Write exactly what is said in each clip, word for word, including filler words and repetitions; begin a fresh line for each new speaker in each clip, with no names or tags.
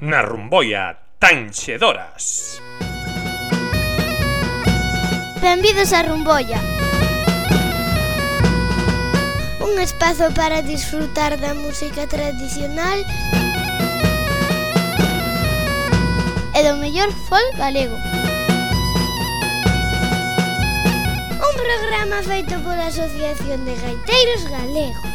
na Rumboia Tanxedoras.
Benvidos a Rumboia, un espazo para disfrutar da música tradicional e do mellor folk galego. Un programa feito pola Asociación de Gaiteiros Galegos.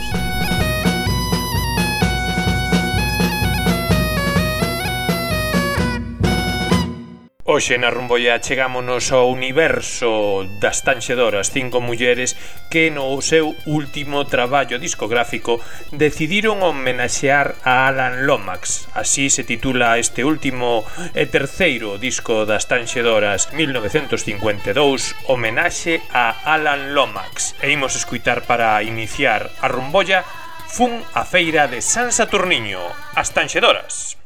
Hoxe na Rumboia chegámonos ao universo das Tanxedoras, cinco mulleres que no seu último traballo discográfico decidiron homenaxear a Alan Lomax. Así se titula este último e terceiro disco das Tanxedoras, mil novecentos cincuenta e dous, homenaxe a Alan Lomax. E imos escuitar para iniciar a Rumboia Fun a feira de San Saturniño, as Tanxedoras.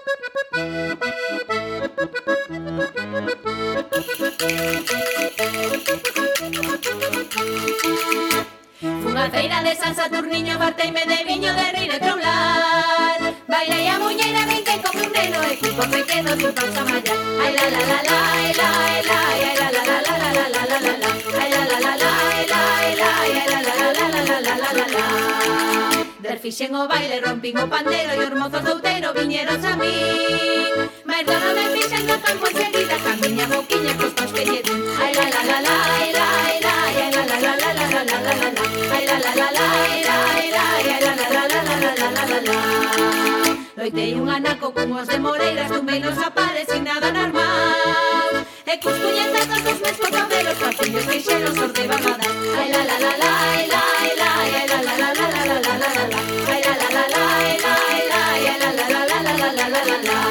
Fun a feira de San Saturniño, farteime de viño de rir e troular. Bailei a muñeira, brinquei como un neno, e cuco pequeno dun pausa mallar. Ai la la la la, ai la ai la, ai la la la la la la la la la la. Ai la la la la, ai la ai la, ai la la la la la la la la la. Der fixen o baile, rompín o pandeiro, e os mozos do outeiro viñeron a min. Mais non me fixen no campo enseguida, ca miña boquiña cos paus que lle din. Ai la la la la, ai la ai la, ai la la la la la la la la la. Ai la la la la, ai la ai la, ai la la la la la la la la la. Loitei un anaco con os de Moreiras, tumeinos a pares sin nada normal. E cos puñetazos dos meus cotobelos, papiños queixeros os de bagadas. Ai la la la la, ai la ai la, ai la la la la la la la la la. Ai la la la la, ai la ai la, ai la la la la la la la la la.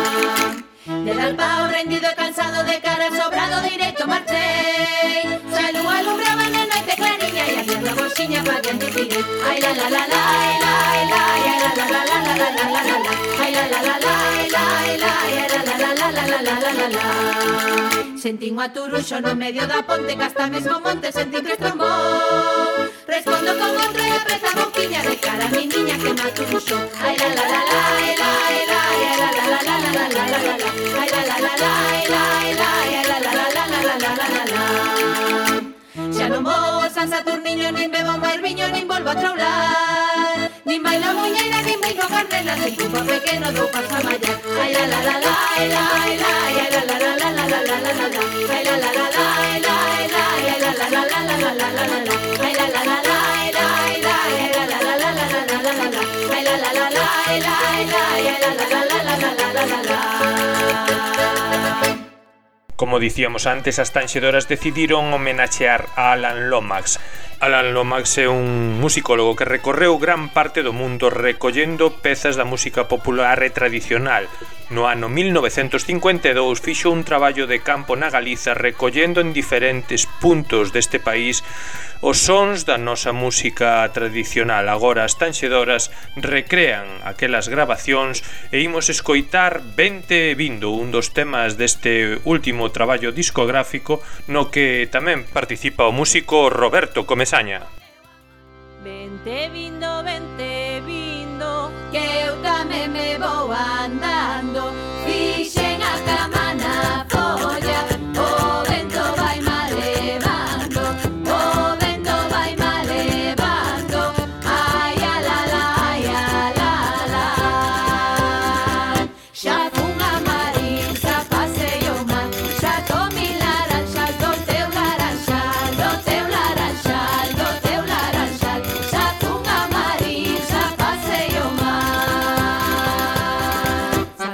De dar pao rendido e cansado de cara sobrado directo marchei. Se a lúa alumbraba na noite clariña e a mierda bolsiña pa dentro tirei. Ai la la la la, ai la ai la, ai la la la la la la la la la. Ai la la la la, ai la ai la, ai la la la la la la la la la. Sentín o aturuxo no medio da ponte, que hasta mesmo monte sentín que estrombou. Respondo con outro e apreta a boquiña de cara a mi niña que me aturuxou. Ai la la la la, ai la ai la, ai la la la la la la la la la. Ai la la la la, ai la ai la, ai la la la la la la la la la. Xa non vou a San Saturniño, nin bebo máis viño, nin volvo a traular. Nin bailo muñeira, nin brinco carnela, nin cupo pequeno dou paso a mallar. Ai la la la la, ai la ai la, ai la la la la la la la la la. Ai la la la la, ai la ai la, ai la la la la la la la la la. Ai la la la la, ai la ai la, ai la la la la la la la la la. Ai la la la la, ai la ai la, ai la la la la la la la la la.
Como dicíamos antes, as Tanxedoras decidiron homenaxear a Alan Lomax. Alan Lomax é un musicólogo que recorreu gran parte do mundo recollendo pezas da música popular e tradicional. No ano mil novecentos cincuenta e dous fixo un traballo de campo na Galiza recollendo en diferentes puntos deste país os sons da nosa música tradicional. Agora as Tanxedoras recrean aquelas grabacións e imos escoitar Vente Vindo, un dos temas deste último traballo discográfico no que tamén participa o músico Roberto Comesaña.
Vente vindo, vente vindo, que eu tamén me vou andando. Fixen a cama na folla, o vento vai má levando, o vento vai má levando. Ai a la la, ai a la la. Xa fun a Marín, xa pasei o mar, xa comi laranxas do teu laranxal, do teu laranxal, do teu laranxal. Xa fun a Marín, xa pasei o mar.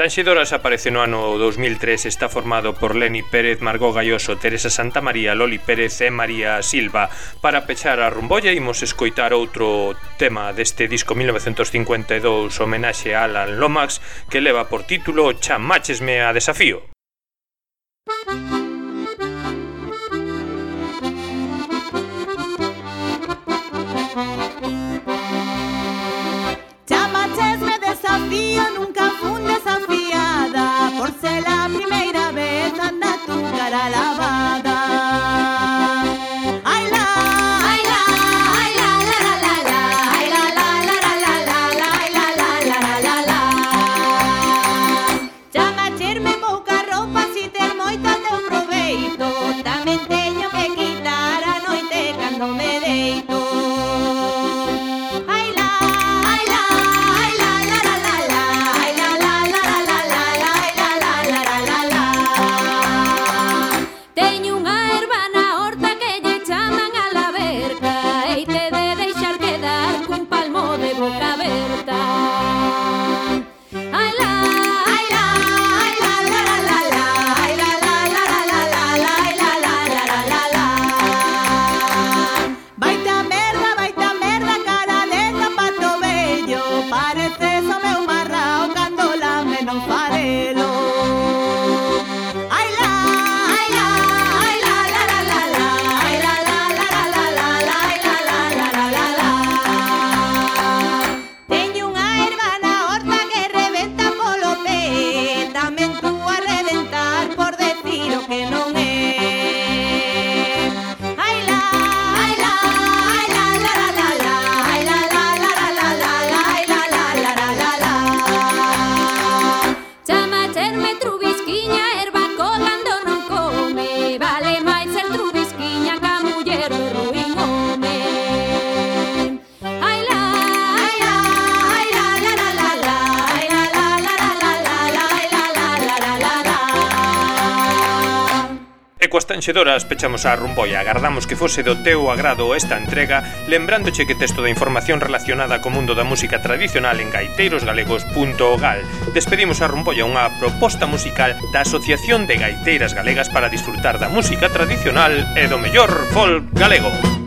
Tanxedoras aparece no ano dous mil tres, está formado por Leni Pérez, Margot Gayoso, Teresa Santamaría, Loli Pérez e María Silva. Para pechar a rumbolla imos escoitar outro tema deste disco mil novecentos cincuenta e dous, homenaxe a Alan Lomax, que leva por título Chamáchesme a desafío.
Nunca fun desafiada, por ser la primera vez anda tu cara lavada. Ay la, ay la, ay la la la la la, ay la la la la la la, ay la la la la la la. Chamacherme pouca roupa si ter moita teu proveito, tamén teño que quitar a noite cando me deito.
Coas tanxedoras pechamos a rumboia. Agardamos que fose do teu agrado esta entrega, lembrándoche que texto da información relacionada co mundo da música tradicional en gaiteiros galegos punto gal. Despedimos a rumboia, unha proposta musical da Asociación de Gaiteiras Galegas para disfrutar da música tradicional e do mellor folk galego.